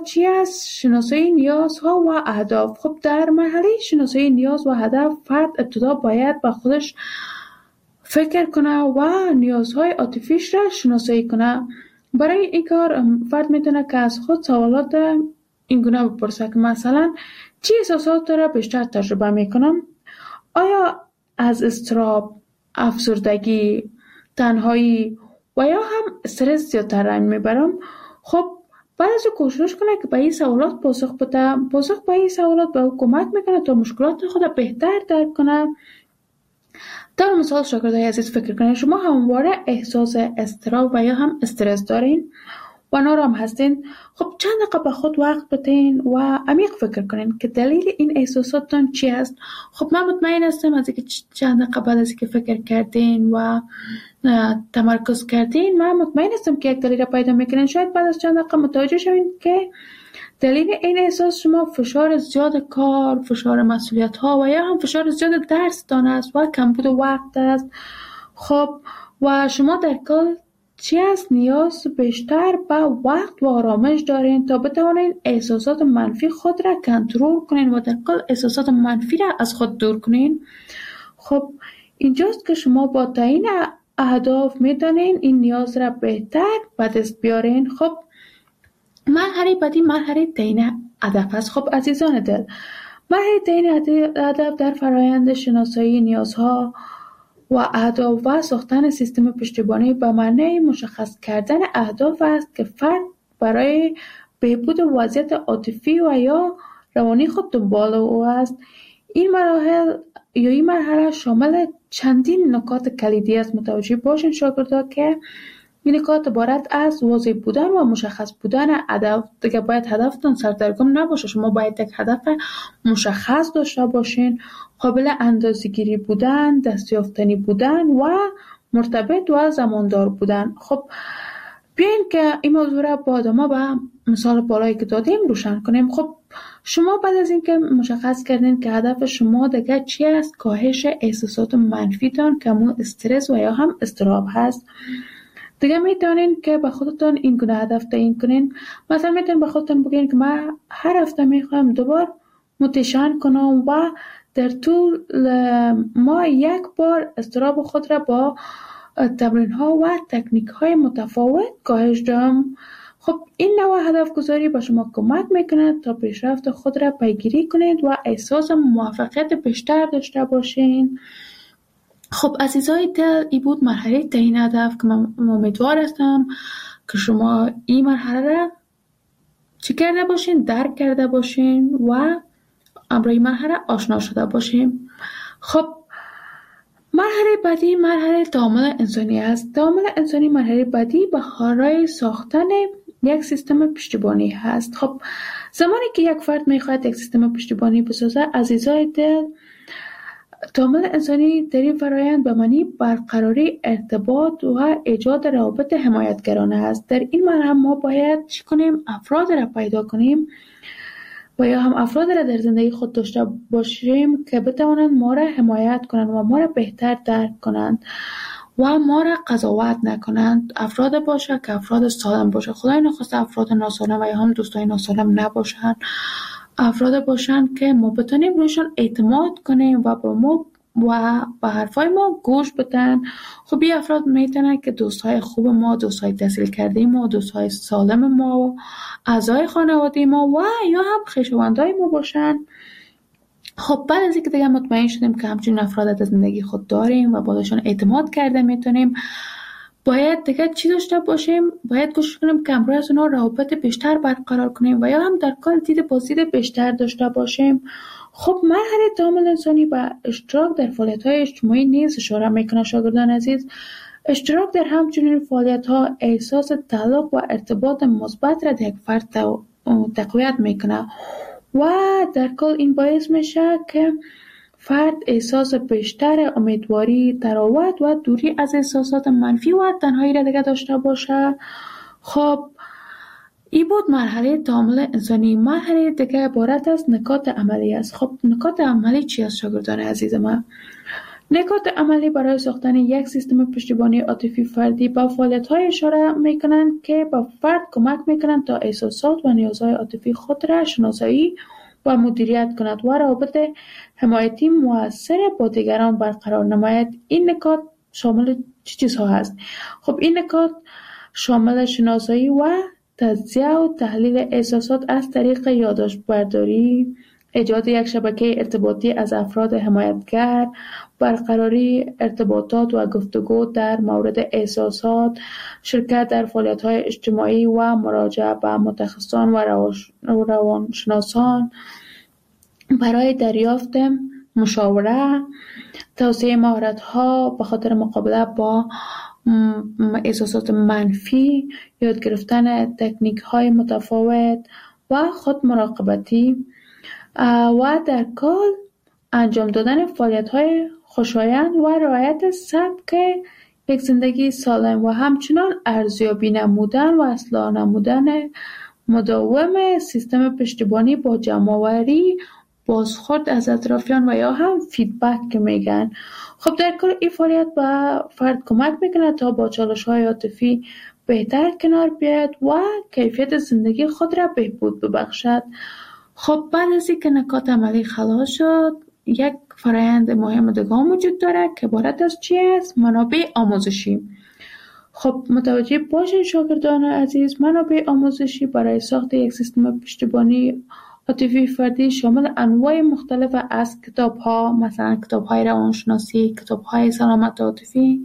چی است؟ شناسایی نیازها و اهداف. خب در مرحله شناسایی نیاز و هدف فرد ابتدا باید با خودش فکر کنه و نیازهای عاطفیش را شناسایی کنه. برای این کار فرد میتونه که از خود سوالات این گونه بپرسه که مثلا چی احساسات را بیشتر تجربه میکنم؟ آیا از اضطراب، افسردگی، تنهایی و یا هم استرس زیادتر رنج میبرم؟ خب بعد از کوشش کنه که به این سوالات پاسخ بده. پاسخ به این سوالات به او کمک میکنه تا مشکلات خود بهتر درک کنه. در مثال شاگردای عزیز فکر کنید شما همواره احساس اضطراب و یا هم استرس دارین و نارام هستین. خب چند دقیقه به خود وقت بدین و عمیق فکر کنین که دلیل این احساساتتون چی است. خب من مطمئن هستم از اینکه چند دقیقه بعد از اینکه فکر کردین و تمرکز کردین، من مطمئن هستم که یک دلیل را پیدا میکنین. شاید بعد از چند دقیقه متوجه شوین که دلیل این احساس شما فشار زیاد کار، فشار مسئولیت ها و یا هم فشار زیاد درس دان است و کمبود وقت است. خب و شما در کل چی است؟ نیاز بیشتر به وقت و آرامش دارین تا بتوانین احساسات منفی خود را کنترل کنین و در کل احساسات منفی را از خود دور کنین. خب اینجاست که شما با تعیین اهداف میتونین این نیاز را بهتر به دست بیارین. خب مرحله بعدی مرحله تعیین هدف است. خب عزیزان دل، مرحله تعیین هدف در فرایند شناسایی نیازها و اهداف و ساختن سیستم پشتیبانی به معنی مشخص کردن اهداف است که فرد برای بهبود وضعیت عاطفی و یا روانی خود دنبال او است. این مرحله شامل چندین نکات کلیدی است. متوجه باشین شاگردا که این نکات عبارت از واضح بودن و مشخص بودن هدف. دیگه باید هدفتون سردرگم نباشه. شما باید یک هدف مشخص داشته باشین، قابل اندازه‌گیری بودن، دستیافتنی بودن و مرتبط و زماندار بودن. خب بیاین که این موضوع را با ادامه به مثال بالایی که دادیم روشن کنیم. خب شما بعد از اینکه مشخص کردین که هدف شما دیگه چی است، کاهش احساسات منفیتان که همون استرس و یا هم اضطراب هست، دیگه میتونین که به خودتون این گونه هدف تعیین کنین. مثلا میتونین به خودتون بگین که من هر هفته میخوام دوبار متشن کنم و در طول ما یک بار اضطراب خود را با تمرین ها و تکنیک های متفاوت کاهش دهم. خب این نوع هدف گذاری به شما کمک میکنه تا پیشرفت خود را پیگیری کنید و احساس موفقیت بیشتر داشته باشین. خب عزیزای دل، این بود مرحله تعیین هدف که من امیدوار هستم که شما این مرحله را چی کرده باشین، درک کرده باشین و امروی مرحله آشنا شده باشین. خب مرحله بعدی مرحله تعامل انسانی است. تعامل انسانی مرحله بعدی برای ساختن یک سیستم پشتیبانی هست. خب زمانی که یک فرد میخواهد یک سیستم پشتیبانی بسازه، عزیزای دل، تعامل انسانی در این فرایند به معنی برقراری ارتباط و ایجاد روابط حمایتگرانه است. در این مرحله ما باید چی کنیم؟ افراد را پیدا کنیم و یا هم افراد را در زندگی خود داشته باشیم که بتوانند ما را حمایت کنند و ما را بهتر درک کنند و ما را قضاوت نکنند. افراد باشه که افراد سالم باشه. خدای نخواسته افراد ناسالم و یا هم دوستای ناسالم نباشند. افراد باشن که ما بتونیم روشان اعتماد کنیم و با ما و به حرفای ما گوش بدن. خب این افراد میتونن که دوستای خوب ما، دوستای تحصیل کرده ما، دوستای سالم ما، اعضای خانواده ما و یا هم خویشاوندای ما باشن. خب بعد از اینکه دیگه مطمئن شدیم که همچین افراد در زندگی خود داریم و باشون اعتماد کرده میتونیم، باید دیگه چی داشته باشیم؟ باید کوشش کنیم که همراه از اونا روابط بیشتر برقرار کنیم و یا هم در کل دید بازدید بیشتر داشته باشیم. خب مرحله تعامل انسانی با اشتراک در فعالیت‌های اجتماعی نیز اشاره میکنه. شاگردان عزیز، اشتراک در همچنین فعالیت‌ها احساس تعلق و ارتباط مثبت را در یک فرد تقویت میکنه و در کل این باعث میشه که فرد احساس بیشتر امیدواری، تراوت و دوری از احساسات منفی و تنهایی را دیگه داشته باشه. خب این بود مرحله تعامل انسانی. مرحله دیگه عبارت از نکات عملی است. خب نکات عملی چی است شاگردان عزیز من؟ نکات عملی برای ساختن یک سیستم پشتیبانی عاطفی فردی با فعالیت‌های اشاره می‌کنند که به فرد کمک می‌کنند تا احساسات و نیازهای عاطفی خود را شناسایی و مدیریت کند و روابط حمایتی مؤثر با دیگران برقرار نماید. این نکات شامل چه چیزها هست؟ خب این نکات شامل شناسایی و تجزیه و تحلیل احساسات از طریق یادداشت برداری، ایجاد یک شبکه ارتباطی از افراد حمایتگر، برقراری ارتباطات و گفتگو در مورد احساسات، شرکت در فعالیت‌های اجتماعی و مراجعه به متخصصان و روانشناسان برای دریافت مشاوره، توسعه مهارت‌ها به خاطر مقابله با احساسات منفی، یاد گرفتن تکنیک‌های متفاوت و خود مراقبتی و در کل انجام دادن فعالیت‌های خوشایند و رعایت سبک یک زندگی سالم و همچنان ارزیابی نمودن و اصلاح نمودن مداوم سیستم پشتیبانی با جمع‌آوری بازخورد از اطرافیان و یا هم فیدبک که میگن. خب در کل این فعالیت به فرد کمک میکنه تا با چالش‌های عاطفی بهتر کنار بیاید و کیفیت زندگی خود را بهبود ببخشد. خب بعد از اینکه نکات عملی خلاص شد، یک فرایند مهم دیگه وجود داره که عبارت از چی است؟ منابع آموزشی. خب متوجه باشین شاگردان عزیز، منابع آموزشی برای ساخت یک سیستم پشتیبانی عاطفی فردی شامل انواع مختلف از کتاب‌ها، مثلا کتاب‌های روانشناسی، کتاب‌های سلامت عاطفی،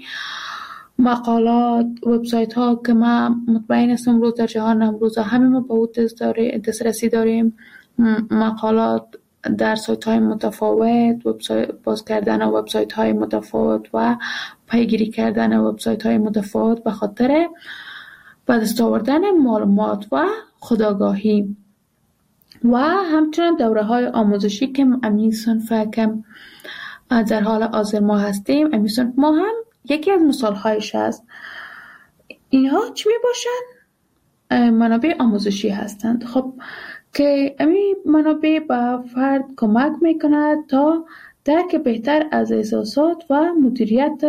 مقالات، وبسایت‌ها که ما مطمئن هستم امروز در جهان امروز همه ما به او دسترسی داریم، مقالات در سایت‌های متفاوت، باز کردن وبسایت‌های متفاوت و پیگیری کردن وبسایت‌های متفاوت به خاطر به دست آوردن معلومات و خودآگاهی و همچنین دوره‌های آموزشی که امی صنف که در حال حاضر ما هستیم، امی صنف ما هم یکی از مثال‌هایش است. اینها چی میباشند؟ منابع آموزشی هستند. خب که امی منابع به فرد کمک میکند تا درک بهتر از احساسات و مدیریت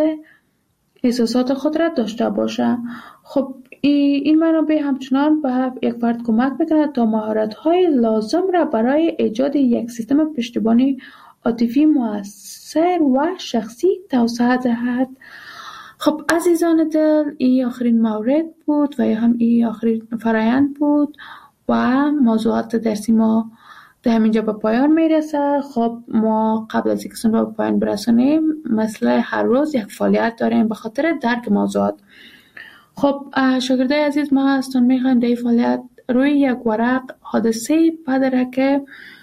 احساسات خود را داشته باشه. خب این منابع همچنان به یک فرد کمک میکند تا مهارت‌های لازم را برای ایجاد یک سیستم پشتیبانی عاطفی مؤثر و شخصی توسعه دهد. خب عزیزان دل، این آخرین مورد بود و یا هم این آخرین فرایند بود و موضوعات درسی ما در همینجا به پایان میرسه. خب ما قبل از اینکه به پایان برسونیم مثل هر روز یک فعالیت داریم به خاطر درک موضوعات. خب شاگردای عزیز، ما ازتون میخوایم در این فعالیت روی یک ورق حادثه بدره که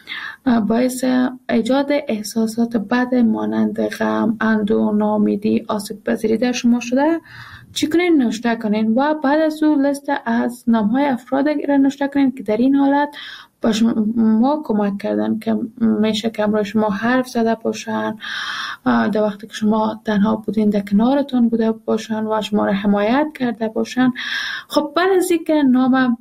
باعث ایجاد احساسات بد مانند غم، اندوه، ناامیدی، آسیب پذیری در شما شده چی کنین؟ نوشته کنین و بعد از اون لیست از نام‌های افراد را نوشته کنین که در این حالت با شما کمک کردن، که میشه که امروز شما حرف زده باشن، در وقتی که شما تنها بودین در کنارتون بوده باشن و شما را حمایت کرده باشن. خب بعد از اینکه نام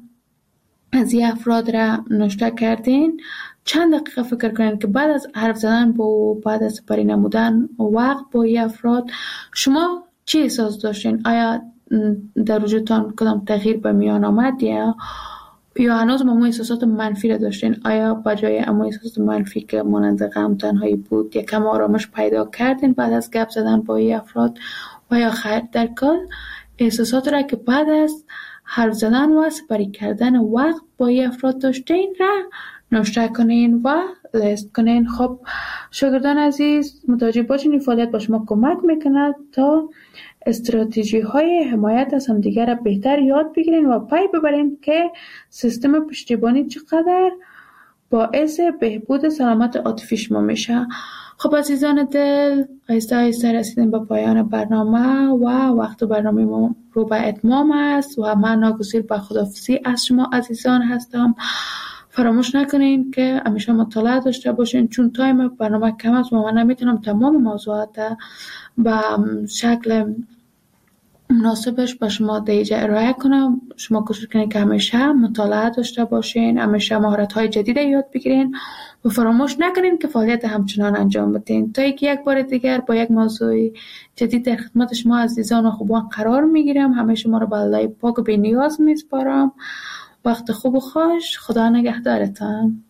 از این افراد را نوشته کردین، چند دقیقه فکر کنین که بعد از حرف زدن با بعد از سپری نمودن وقت با این افراد شما چی احساس داشتین؟ آیا در وجودتان کدام تغییر به میان آمد یا هنوز همون احساسات منفی را داشتین؟ آیا بجای همون احساسات منفی که مانند غم، تنهایی بود یکم آرامش پیدا کردین بعد از گپ زدن با این افراد و یا خیر؟ در کل احساسات را که بعد از حرف زدن و سپری کردن وقت با این افراد داشتین را نوشته کنین و لیست کنین. خب شاگردان عزیز، متوجه باشین این فعالیت با شما کمک میکند تا استراتژی های حمایت از همدیگر را بهتر یاد بگیرین و پی ببرین که سیستم پشتیبانی چقدر باعث بهبود سلامت عاطفی شما میشه. خب عزیزان دل، آهسته آهسته رسیدیم به پایان برنامه و وقت برنامه ما رو به اتمام است و من ناگزیر به خداحافظی از شما عزیزان هستم. فراموش نکنین که همیشه مطالعه داشته باشین، چون تایم برنامه کم است و من نمیتونم تمام موضوعات به شکل مناسبش به شما دیجا ارائه کنم. شما کوشش کنید که همیشه مطالعه داشته باشین، همیشه مهارت‌های جدید یاد بگیرین و فراموش نکنین که فعالیت همچنان انجام بدین تا اینکه یک بار دیگر با یک موضوع جدید در خدمت شما عزیزان و خوبان قرار میگیرم. همه شما رو به الله پاک و بی نیاز میسپارم. وقت خوب و خوش. خدا نگهدارتان.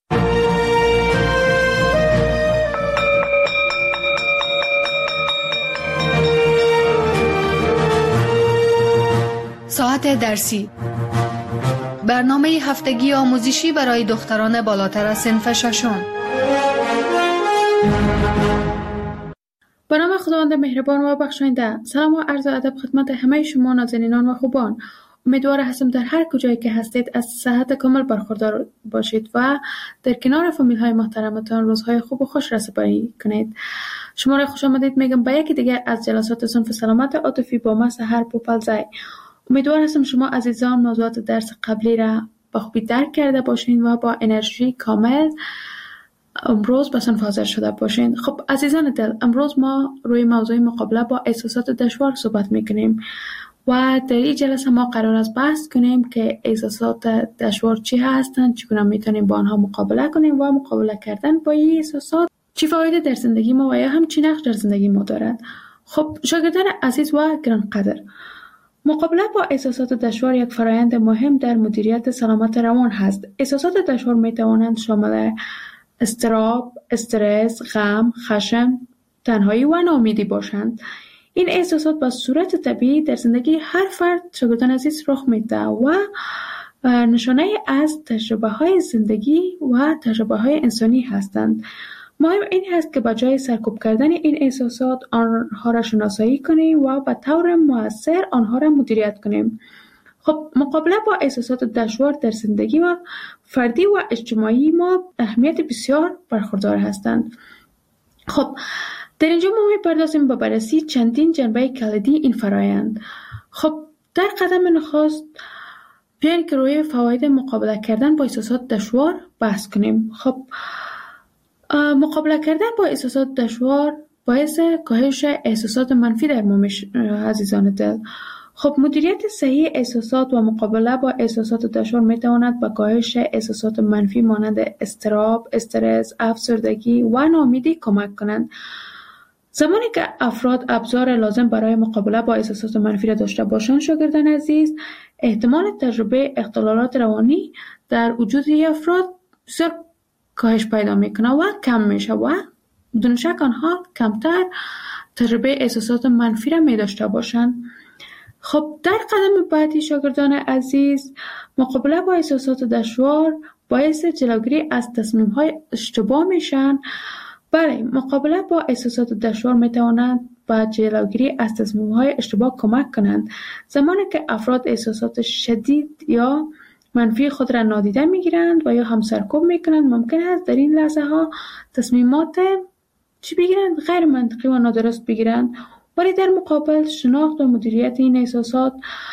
ساعت درسی، برنامه هفتگی آموزشی برای دختران بالاتر از صنف ششم. به نام خداوند مهربان و بخشاینده. سلام و عرض ادب خدمت همه شما نازنینان و خوبان. امیدوار هستم در هر کجایی که هستید از صحت کامل برخوردار باشید و در کنار فامیل های محترمتان روزهای خوب و خوش رسپاری کنید. شما را خوش آمدید میگم به یکی دیگر از جلسات صنف سلامت عاطفی با من سحر پوپلزی. امیدوار هستم شما عزیزان موضوعات درس قبلی را با خوبی درک کرده باشین و با انرژی کامل امروز به صنف حاضر شده باشین. خب عزیزان دل، امروز ما روی موضوع مقابله با احساسات دشوار صحبت میکنیم و در این جلسه ما قرار است بحث کنیم که احساسات دشوار چی هستند، چگونه میتونیم با آنها مقابله کنیم و مقابله کردن با این احساسات چی فایده در زندگی ما و یا هم چی نقش در زندگی ما دارد. خب شاگردان عزیز و گرانقدر، مقابله با احساسات دشوار یک فرایند مهم در مدیریت سلامت روان هست. احساسات دشوار می توانند شامل اضطراب، استرس، غم، خشم، تنهایی و ناامیدی باشند. این احساسات به صورت طبیعی در زندگی هر فرد شاگردان عزیز رخ میده و نشانه از تجربه های زندگی و تجربه های انسانی هستند. مهم این هست که به جای سرکوب کردن این احساسات آنها را شناسایی کنیم و به طور مؤثر آنها را مدیریت کنیم. خب مقابله با احساسات دشوار در زندگی و فردی و اجتماعی ما اهمیت بسیار برخوردار هستند. خب در اینجا ما می‌پردازیم به بررسی چندین جنبه کلیدی این فرایند. خب در قدم نخست بیاین که روی فواید مقابله کردن با احساسات دشوار بحث کنیم. خب مقابله کردن با احساسات دشوار باعث کاهش احساسات منفی در ما عزیزان دل. خب مدیریت صحیح احساسات و مقابله با احساسات دشوار میتواند به کاهش احساسات منفی مانند اضطراب، استرس، افسردگی و ناامیدی کمک کنند. زمانی که افراد ابزار لازم برای مقابله با احساسات منفی را داشته باشند، شاگردان عزیز، احتمال تجربه اختلالات روانی در وجود افراد بسیار کاهش پیدا میکنه و کم میشه و بدون شک آنها کمتر تجربه احساسات منفی را می داشته باشند. خب در قدم بعدی شاگردان عزیز، مقابله با احساسات دشوار باعث جلوگیری از تصمیم‌های اشتباه میشن. بله، مقابله با احساسات دشوار میتوانند با جلوگیری از تصمیم‌های اشتباه کمک کنند. زمانی که افراد احساسات شدید یا منفی خود را نادیده میگیرند و یا هم سرکوب میکنند، ممکن است در این لحظه ها تصمیمات بگیرند غیر منطقی و نادرست بگیرند، ولی در مقابل شناخت و مدیریت این احساسات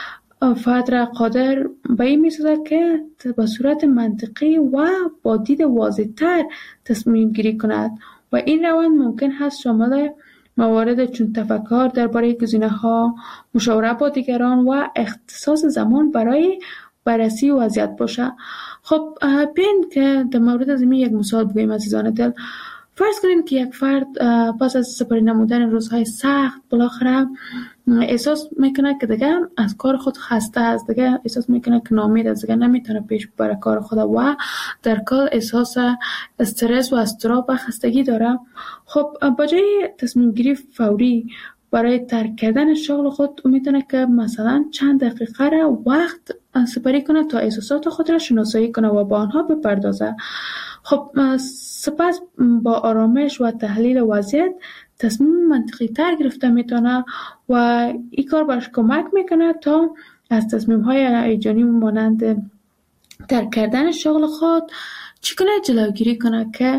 فرد را قادر به این می‌سازد که به صورت منطقی و با دید واضح‌تر تصمیم گیری کند و این روند ممکن است شامل موارد چون تفکر درباره گزینه‌ها، مشاوره با دیگران و اختصاص زمان برای بررسی وضعیت باشه. خب بیاین که در مورد از این یک مثال بگوییم عزیزان دل. فرض کنید که یک فرد پس از سپری نمودن روزهای سخت بالاخره احساس میکنه که دیگه از کار خود خسته است، دیگه احساس میکنه که ناامید است، دیگه نمیتونه پیش ببره کار خود و در کل احساس استرس و اضطراب و خستگی داره. خب با جای تصمیم گیری فوری برای ترک کردن شغل خود میتونه که مثلا چند دقیقه را وقت سپری کنه تا احساسات خود را شناسایی کنه و با آنها بپردازه. خب سپس با آرامش و تحلیل وضعیت تصمیم منطقی تر گرفته میتونه و این کار برش کمک میکنه تا از تصمیم های هیجانی مانند ترک کردن شغل خود چیکنه جلوگیری کنه که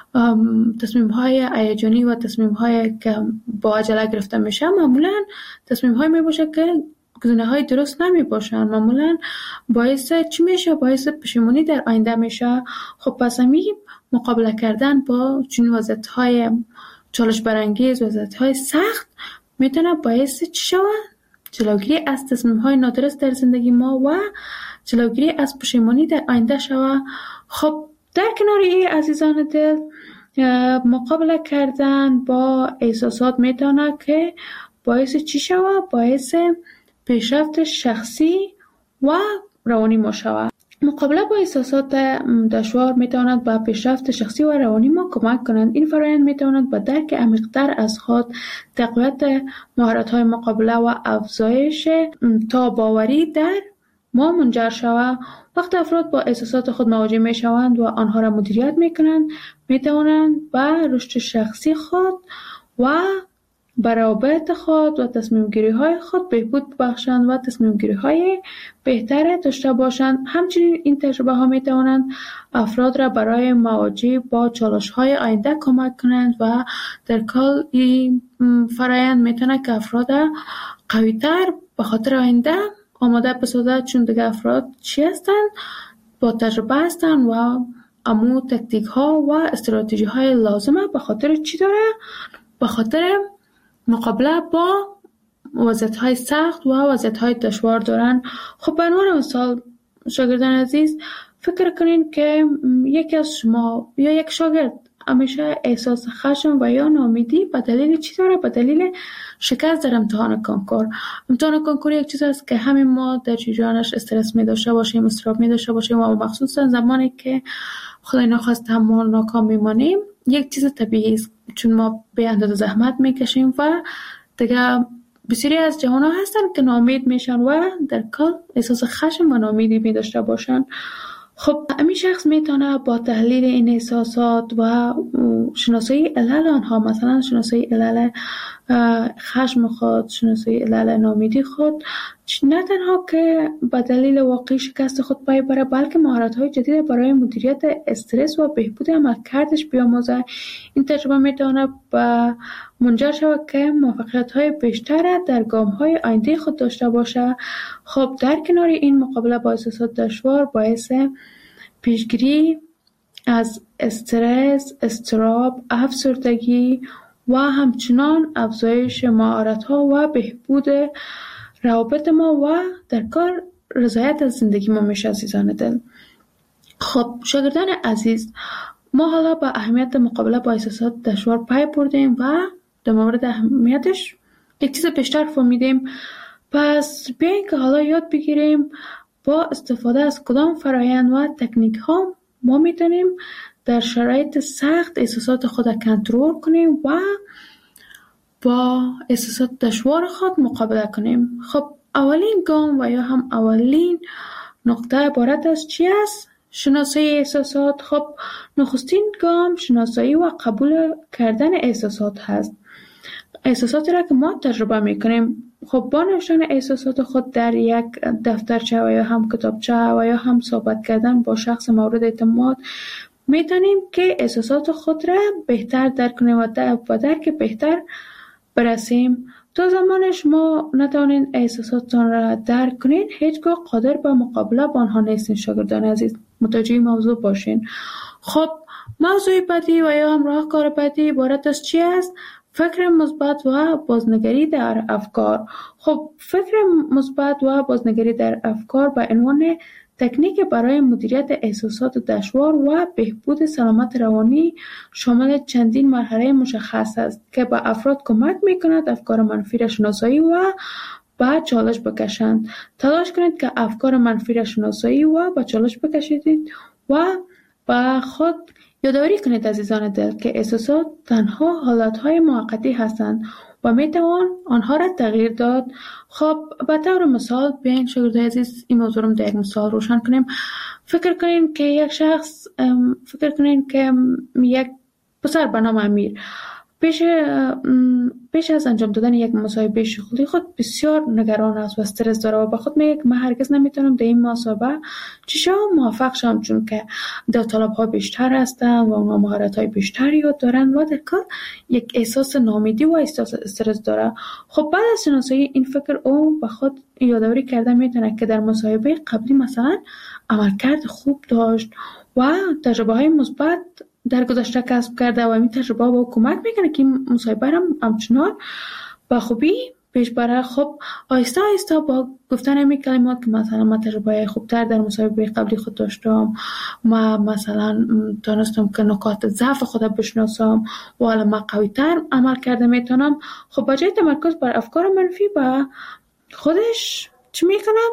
تصمیم های هیجانی و تصمیم های که با عجله گرفته میشه معمولا تصمیم های میباشه که گزینه های درست نمی باشن، معمولا باعث چی میشه؟ باعث پشیمانی در آینده میشه. خب پس همی مقابله کردن با چون وضعیت های چالش برانگیز، وضعیت های سخت میتونه باعث چی شود؟ جلوگیری از تصمیم‌های نادرست در زندگی ما و جلوگیری از پشیمانی در آینده شود. خب در کنار این عزیزان دل، مقابله کردن با احساسات میتونه که باعث چی شود؟ باعث پیشرفت شخصی و روانی ما شود. مقابله با احساسات دشوار میتواند به پیشرفت شخصی و روانی ما کمک کنند. این فرآیند میتواند به درک عمیق‌تر از خود، تقویت مهارت‌های مقابله و افزایش تاب‌آوری در ما منجر شود. وقتی افراد با احساسات خود مواجه میشوند و آنها را مدیریت میکنند، میتوانند به رشد شخصی خود و به روابط خود و تصمیم گیری های خود بهبود بخشند و تصمیم گیری های بهتر داشته باشند. همچنین این تجربه ها می توانند افراد را برای مواجهه با چالش های آینده کمک کنند و در کل این فرآیند می تواند که افراد قوی تر به خاطر آینده آماده بسازد، چون دیگه افراد چی هستند؟ با تجربه هستند و امو تکتیک ها و استراتژی های لازمه به خاطر چی داره؟ به خاطر مقابله با وضعیت‌های سخت و وضعیت‌های دشوار دارن. خب به عنوان مثال شاگردان عزیز، فکر کنین که یکی از شما یا یک شاگرد همیشه احساس خشم و یا ناامیدی به دلیل چی داره؟ به دلیل شکست در امتحان کنکور. امتحان کنکور یک چیز است که همین ما در جریانش استرس می داشته باشیم، اضطراب می داشته باشیم و مخصوصا زمانی که خدای نخواسته ما ناکام میمانیم، یک چیز طبیعی است، چون ما به اندازه زحمت میکشیم و دیگه بسیاری از جوان‌ها هستن که ناامید میشن و در کل احساس خشم و ناامیدی می داشته باشن. خب همین شخص میتونه با تحلیل این احساسات و شناسایی علل آنها، مثلا شناسایی علل خشم خود، شناسایی علل ناامیدی خود، نه تنها که به دلیل واقعی شکست خود پای بره، بلکه مهارت‌های جدید برای مدیریت استرس و بهبود عملکردش بیاموزه. این تجربه میتونه به منجر شود که موفقیت‌های بیشتر در گام‌های آینده خود داشته باشه. خب در کنار این، مقابله با احساسات دشوار باعث پیشگیری از استرس، اضطراب، افسردگی و همچنان افزایش مهارت‌ها و بهبود روابط ما و در کار رضایت از زندگی ما میشه. عزیزان دل، خب شاگردان عزیز، ما حالا با اهمیت مقابله با احساسات دشوار پی بردیم و در مورد اهمیتش یک چیز بیشتر فهمیدیم. پس بیایید که حالا یاد بگیریم با استفاده از کدام فرآیند و تکنیک ها ما میتونیم در شرایط سخت احساسات خود کنترل کنیم و با احساسات دشوار خود مقابله کنیم. خب اولین گام و یا هم اولین نقطه عبارت از چی است؟ شناسایی احساسات. خب نخستین گام شناسایی و قبول کردن احساسات هست. احساساتی را که ما تجربه میکنیم، خب با نوشتن احساسات خود در یک دفترچه و یا هم کتابچه و یا هم صحبت کردن با شخص مورد اعتماد میتونیم که احساسات خود را بهتر درک کنیم و درک بهتر برسیم. تا زمانش ما نتوانین احساساتتان را درک کنین، هیچگاه قادر به مقابله با آنها نیستین. شاگردان عزیز، متوجه موضوع باشین. خب موضوع بعدی و یا هم راهکار بعدی عبارت از چی است؟ فکر مثبت و بازنگری در افکار. خب فکر مثبت و بازنگری در افکار به عنوان تکنیک برای مدیریت احساسات دشوار و بهبود سلامت روانی شامل چندین مرحله مشخص است که به افراد کمک می‌کند افکار منفی را شناسایی و به چالش بکشند. تلاش کنید که افکار منفی را شناسایی و به چالش بکشید و به خود یادآوری کنید عزیزان دل که احساسات تنها حالتهای موقتی هستند و میتوان آنها را تغییر داد. خب به طور مثال بیاین شاگردان عزیز این موضوع رو در یک مثال روشن کنیم. فکر کنین که یک شخص، فکر کنین که یک پسر به نام امیر پیش از انجام دادن یک مصاحبه شغلی خود بسیار نگران است و استرس داره و به خود میگه من هرگز نمیتونم در این مصاحبه موفق شم، چون که داوطلب‌ها بیشتر هستن و اونها مهارت‌های بیشتری دارن و در کار یک احساس ناامیدی و احساس استرس داره. خب بعد از شناسایی این فکر او به خود یادآوری کرده میتونه که در مصاحبه قبلی مثلا عملکرد خوب داشت و تجربه‌های مثبت در گذشته کسب کرده و این تجربه با کمک میکنه که این مصاحبه را همچنان با خوبی پیش بره. خب آیسته آیسته با گفتن همین کلمات که مثلا من تجربه خوبتر در مسابقه قبلی خود داشتم، ما مثلا تونستم که نکات ضعف خود بشناسم و حالا من قوی‌تر عمل کرده میتونم. خب بجای تمرکز بر افکار منفی با خودش چی میکنم؟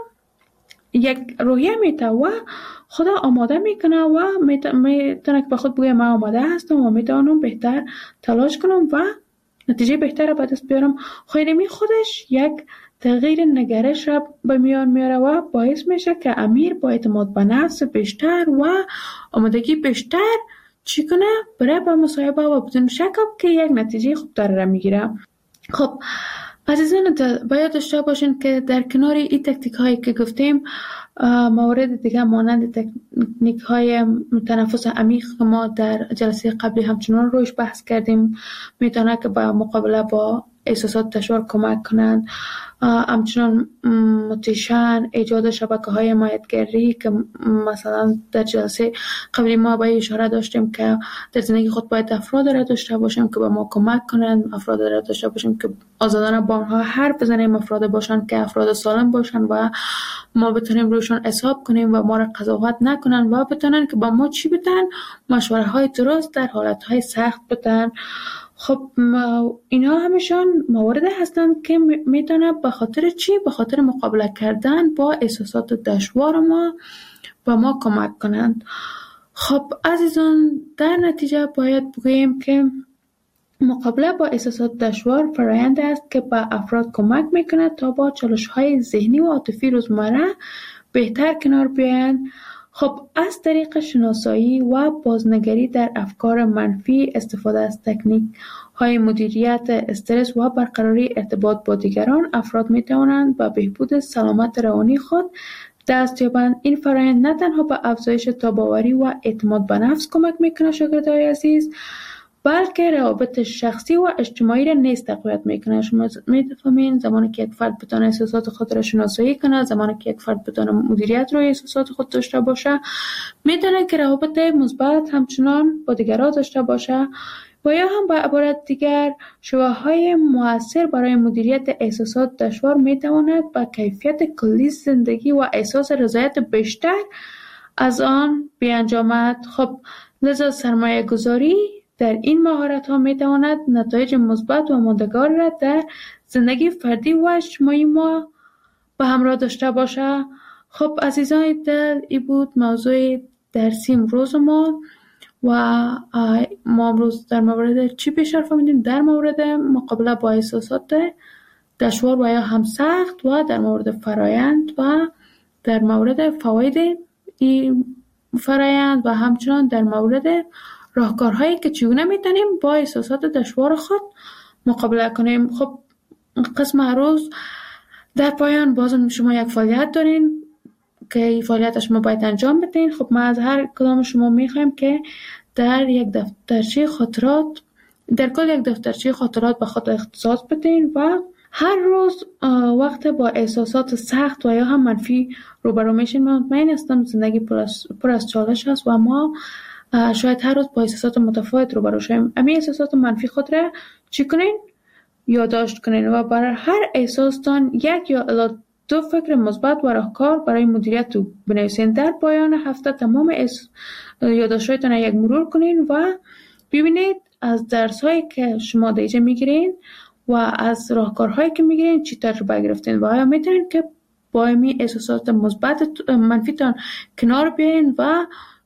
یک روحیه میته و خدا آماده میکنه و میتونه که به خود بگه من آماده هستم و میتونم بهتر تلاش کنم و نتیجه بهتر به دست بیارم. خیلی خودش یک تغییر نگرش را به میان میاره و باعث میشه که امیر با اعتماد به نفس بیشتر و آمادگی بیشتر چی کنه؟ برای به مصاحبه و بدون شک که یک نتیجه خوبتر را میگیره. خب عزیزان باید داشته باشین که در کنار این تکنیک هایی که گفتیم، موارد دیگه مانند تکنیک های تنفس عمیق که ما در جلسه قبلی همچنان روش بحث کردیم میتونه که با مقابله با احساسات دشوار کمک کنند. همچنان موتیشن، ایجاد شبکه های حمایتگری که مثلا در جلسه قبلی ما به اشاره داشتیم که در زندگی خود باید افراد را داشته باشیم که به ما کمک کنند، افراد را داشته باشیم که آزادانه با آنها حرف بزنیم، افراد باشند که افراد سالم باشند و ما بتونیم روشون حساب کنیم و ما را قضاوت نکنن و بتونن که با ما چی بدن، مشوره های درست در حالت های سخت بدن. خب اینا همشان موارد هستند که میتونه به خاطر چی؟ به خاطر مقابله کردن با احساسات دشوار ما با ما کمک کنند. خب عزیزان در نتیجه باید بگوییم که مقابله با احساسات دشوار فرآیند است که به افراد کمک میکنه تا با چالش‌های ذهنی و عاطفی روزمره بهتر کنار بیایند. خب از طریق شناسایی و بازنگری در افکار منفی، استفاده از تکنیک های مدیریت استرس و برقراری ارتباط با دیگران، افراد می توانند به بهبود سلامت روانی خود دست یابند. این فرآیند نه تنها به افزایش تاب‌آوری و اعتماد به نفس کمک میکنه شاگردای عزیز، بلکه روابط شخصی و اجتماعی را نیز تقویت میکنه. شما میفهمین زمانی که یک فرد بتونه احساسات خود را شناسایی کنه، زمانی که یک فرد بتونه مدیریت روی احساسات خود داشته باشه، میتونه که روابط مثبت همچنان با دیگران داشته باشه و یا هم به عبارت دیگر شواهدهای مؤثر برای مدیریت احساسات دشوار میتواند به کیفیت کلی زندگی و احساس رضایت بیشتر از آن بیانجامد. خب لذا سرمایه گذاری در این مهارت ها می تواند نتایج مثبت و ماندگار را در زندگی فردی و اجتماعی ما به همراه داشته باشه. خب عزیزان دل، این بود موضوع درسی امروز ما و ما امروز در مورد چی بیشتر فهمیدیم؟ در مورد مقابله با احساسات دشوار و یا هم سخت و در مورد فرایند و در مورد فواید این فرایند و همچنان در مورد راهکارهایی که چگونه میتونیم با احساسات دشوار خود مقابله کنیم. خب قسم روز در پایان بازم شما یک فعالیت دارین که این فعالیت شما باید انجام بدین. خب ما از هر کدام شما میخوایم که در یک دفترچه خاطرات، در کل یک دفترچه خاطرات به خود اختصاص بدین و هر روز وقت با احساسات سخت و یا هم منفی روبرو میشین. من مطمئن هستم زندگی پر از چالش است و ما شاید هر روز با احساسات متفاوت روبرو شویم. امی احساسات منفی خود را چی کنین؟ یادداشت کنین و برای هر احساستان یک یا الی 2 فکر مثبت و راهکار برای مدیریت بنویسین. در پایان هفته تمام یادداشت‌هایتان را یک مرور کنین و ببینید از درس‌هایی که شما دیجه میگیرین و از راهکارهایی که میگیرین چی تجربه گرفتین و آیا میتونین که با امی احساسات مثبت منفیتان کنار بیاین و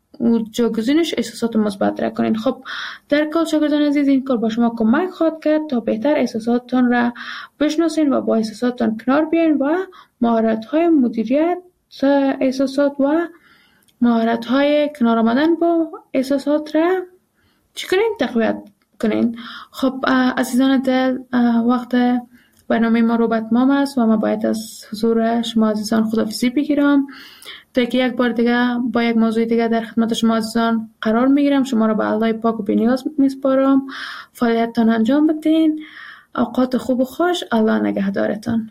جاگزینش احساسات مثبت را کنین. خب در کل شاگردان عزیز، این کار با شما کمک خواهد کرد تا بهتر احساساتتان را بشناسین و با احساساتتان کنار بیاین و مهارت‌های مدیریت احساسات و مهارت‌های کنار آمدن با احساسات را چی کنین؟ تقویت کنین. خب عزیزان دل، وقت برنامه ما رو به اتمام است و ما باید از حضور شما عزیزان خداحافظی بگیرم تا که یک بار دیگه با یک موضوع دیگه در خدمت شما عزیزان قرار میگیرم. شما را به الله پاک و بی‌نیاز میسپارم. فعالیتتان انجام بدین. اوقات خوب و خوش. الله نگهدارتان.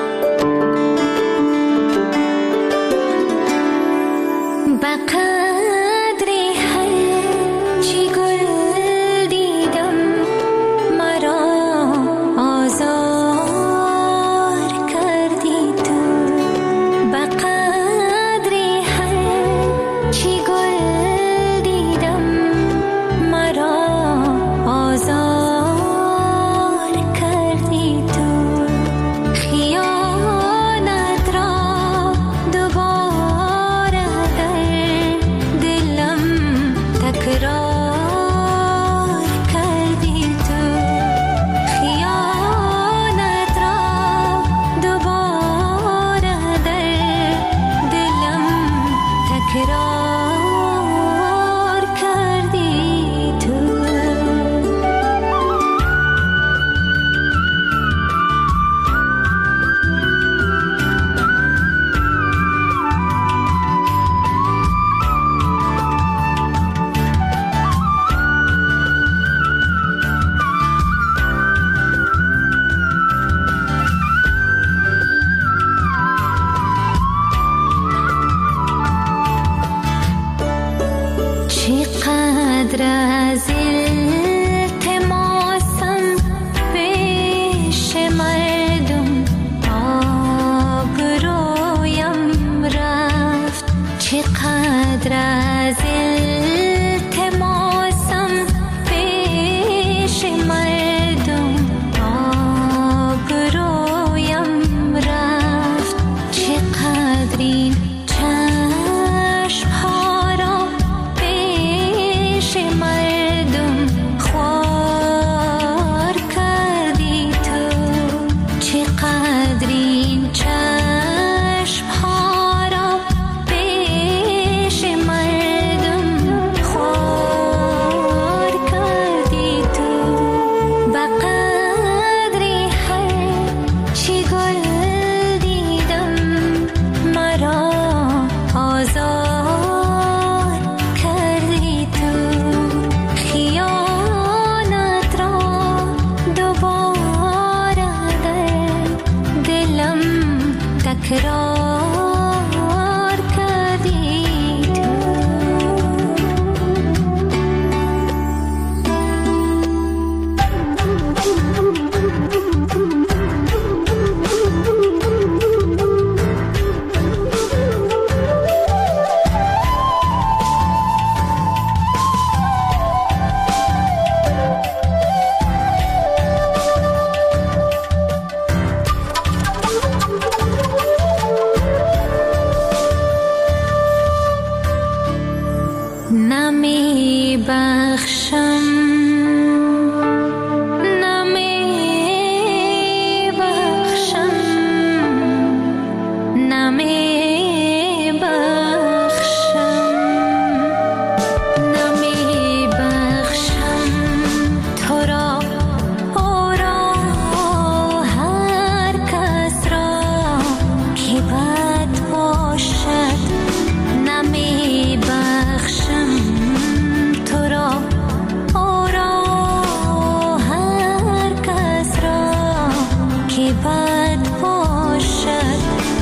بقى تکرار کردی تو. نمی بخشم تو را او را هر کس را که بد باشد. نمی بخشم تو را او را هر کس را که بد باشد.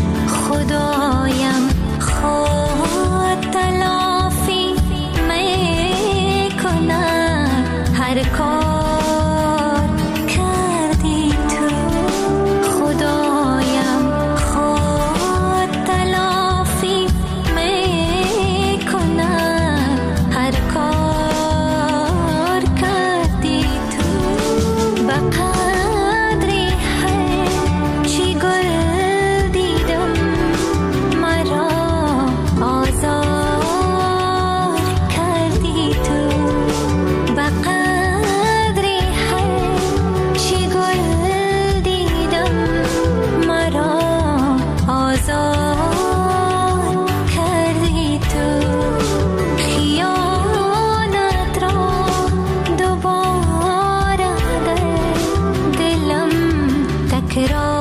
خدایم خود تلافی می کند هر کار کردی تو. خدایم خود تلافی می کند هر کار کردی تو. به قدری هر چی گل دیدم مرا آزار کردی تو. به قدری هر چی گل دیدم مرا آزار کردی تو. خیانت را دوباره در دلم تکرار